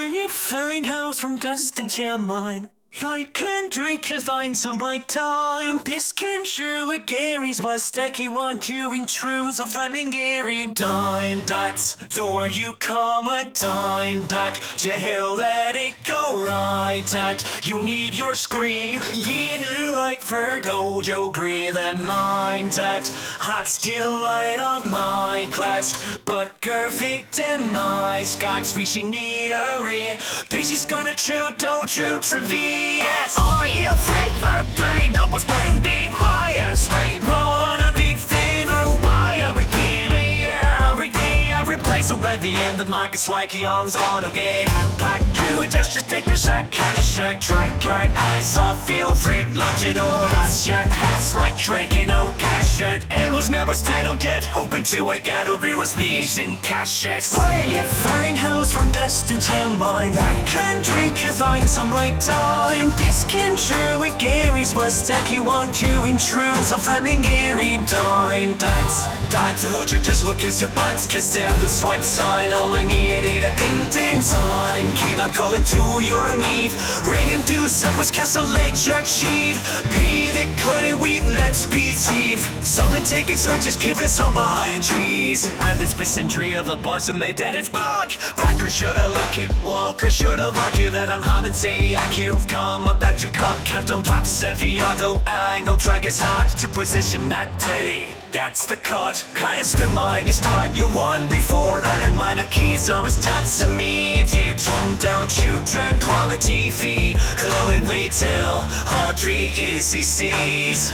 you find house from dust and jam mine. I can drink your vines on my time. This can sure with Gary's was sticky want you intrudes of running Gary dime. That's the word you come a dime that to hell let it go right that you need your screen. You like Virgo, Joe Green and mine that hot still light on my class. But perfect and nice guys reaching need a ring. Daisy's gonna chew, don't shoot for me. Yes, are you afraid for pain? Almost brain deep higher straight. Run a big thing or why every day, every day, every place. So at the end of the market's like he owns on a game. Back to it, just take your sack, kind of shack, try, eyes off, feel free, lunch it or us, your hats like drinking, no cash yet. It was never stay, don't get hoping to it, gotta be was these in cash checks. Where you find house from dust and tell mine. I can drink your vine some right time. This can sure with Gary's was that you want you intrudes of finding Gary dime. That's the logic, just look at your butts, kiss down the swipe sign. All I need is a ding time. Keep on calling to your need. Ring and do some was castle lake jerk sheet. Be the credit we let's be thief. Something taking searches, keep us on behind trees. And this century of the boss and they dead it's back. Backer shoulda look it, Walker shoulda argued that I'm hot and say you've come up that you can't Captain Pop said the auto angle drag is hard to position that day. That's the cut, highest in mind is time you won before that and minor keys always touch to me. Deep tone down children, quality fee, glowing retail, Audrey ECCs.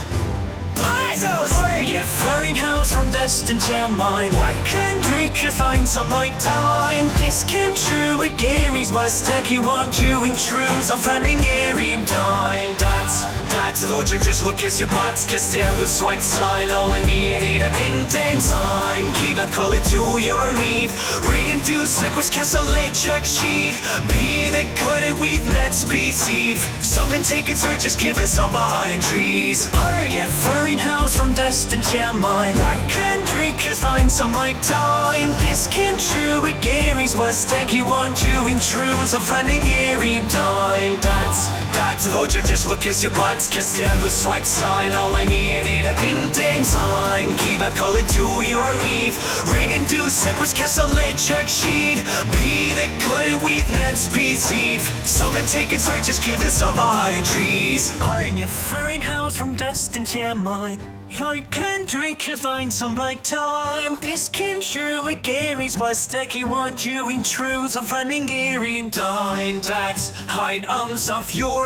Where you find house from dust and jam mine. I can drink your find some my time. This can true with Gary's was that you want you intrudes of finding Gary dime. That's the logic, just look at your butts, kiss down the swipe sign. All I need a pin time. Keep on calling to your need. Ring and do sequence, castle late check sheet. Be the good and weed, let's be thief. Something taking searches, give us some behind trees. Are you find house from dust and jam mine. I can drink your find some my time. This can true with Gary's was that you want you intrudes of finding Gary dime. That's the logic, just look at your butts, kiss down the swipe sign. All I need is a pin time. Keep on calling to your need. Ring and do sequence, castle late check sheet. Be the good weed, let's be thief. Something taking searches, keep us on behind trees. I'm your fine house from dust and jam mine. I can drink if find some right time. This can sure with Gary's was that you want you intrudes of running Gary and dine. That's hide arms of your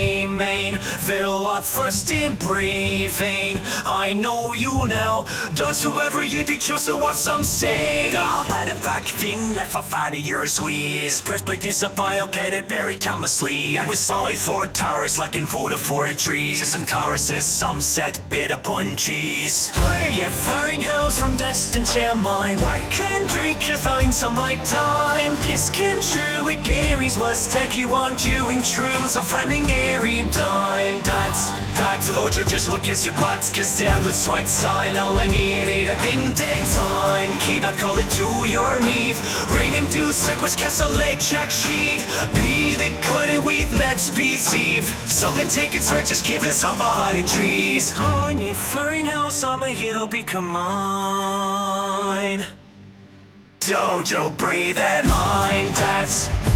main. Fill up first in breathing. I know you now. Does whoever you did choose to what some say. I'll let it back thing left for 5 years squeeze. Press play this up, I'll get it very callously. I was sorry for towers like in photo for trees. Some choruses, some said bit upon cheese. Where you find house from dust and jam mine. I can drink you find some my time. This can true with Gary's was that you want you intrudes of finding Gary dime. That's the logic, just look at your butts, kiss down the swipe sign. All I need is a pin time. Keep on calling to your need. Ring and do sequence, castle lake check sheet. Be the good and weed, let's be thief. Something taking searches, keep us on behind trees. On your fine house on the hill become mine. Dojo breathe at mine, that's